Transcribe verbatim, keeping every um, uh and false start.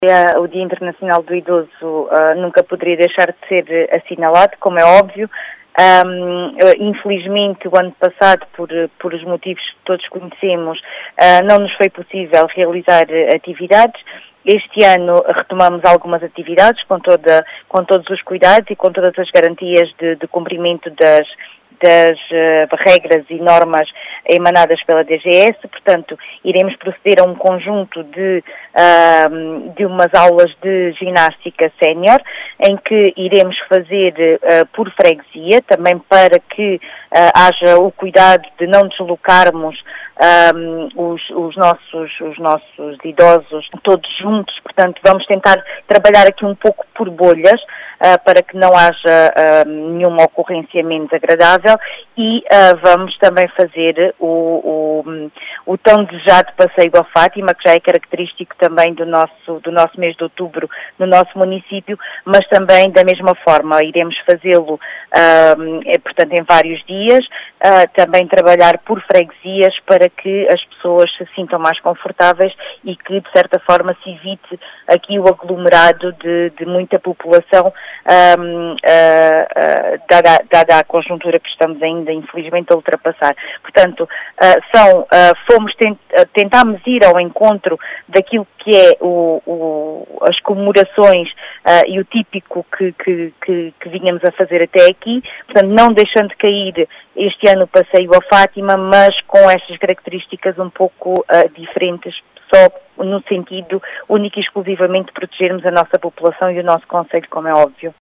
O Dia Internacional do Idoso uh, nunca poderia deixar de ser assinalado, como é óbvio. Um, infelizmente, o ano passado, por, por os motivos que todos conhecemos, uh, não nos foi possível realizar atividades. Este ano retomamos algumas atividades com, toda, com todos os cuidados e com todas as garantias de, de cumprimento das das uh, regras e normas emanadas pela D G S, portanto, iremos proceder a um conjunto de, uh, de umas aulas de ginástica sénior, em que iremos fazer uh, por freguesia, também para que uh, haja o cuidado de não deslocarmos um, os, os, nossos, os nossos idosos todos juntos, portanto, vamos tentar trabalhar aqui um pouco por bolhas, uh, para que não haja uh, nenhuma ocorrência menos agradável. E uh, vamos também fazer o, o, o tão desejado passeio à Fátima, que já é característico também do nosso, do nosso mês de outubro no nosso município, mas também da mesma forma iremos fazê-lo, uh, é, portanto, em vários dias, uh, também trabalhar por freguesias para que as pessoas se sintam mais confortáveis e que, de certa forma, se evite aqui o aglomerado de, de muita população, um, uh, uh, dada, dada a conjuntura que estamos ainda, infelizmente, a ultrapassar. Portanto, uh, são, uh, fomos tent, uh, tentámos ir ao encontro daquilo que é o, o, as comemorações uh, e o típico que, que, que, que vínhamos a fazer até aqui, portanto, não deixando de cair este ano o passeio à Fátima, mas com estas características um pouco uh, diferentes, só no sentido único e exclusivamente de protegermos a nossa população e o nosso concelho, como é óbvio.